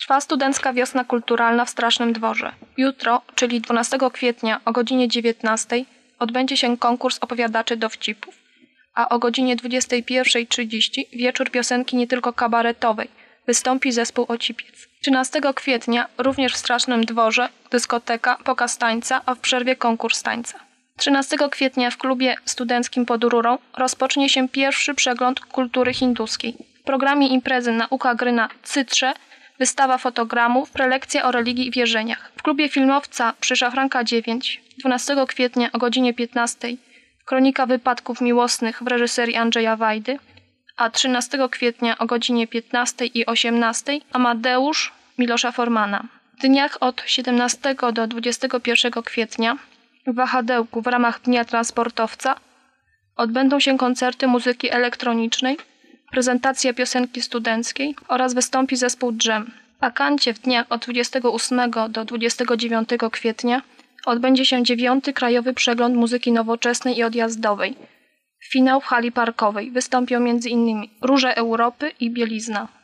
Trwa studencka wiosna kulturalna w Strasznym Dworze. Jutro, czyli 12 kwietnia o godzinie 19 odbędzie się konkurs opowiadaczy dowcipów, a o godzinie 21:30 wieczór piosenki nie tylko kabaretowej. Wystąpi zespół Ocipiec. 13 kwietnia również w Strasznym Dworze dyskoteka, pokaz tańca, a w przerwie konkurs tańca. 13 kwietnia w klubie studenckim pod Rurą rozpocznie się pierwszy przegląd kultury hinduskiej. W programie imprezy nauka gry na cytrze, wystawa fotogramów, prelekcja o religii i wierzeniach. W klubie filmowca przy Szafranka 9 12 kwietnia o godzinie 15 kronika wypadków miłosnych w reżyserii Andrzeja Wajdy, a 13 kwietnia o godzinie 15 i 18 Amadeusz Milosza Formana. W dniach od 17 do 21 kwietnia w Wahadełku w ramach Dnia Transportowca odbędą się koncerty muzyki elektronicznej, prezentacja piosenki studenckiej oraz wystąpi zespół Dżem. W Akancie w dniach od 28 do 29 kwietnia odbędzie się 9. Krajowy Przegląd Muzyki Nowoczesnej i Odjazdowej. Finał w hali parkowej. Wystąpią m.in. Róże Europy i Bielizna.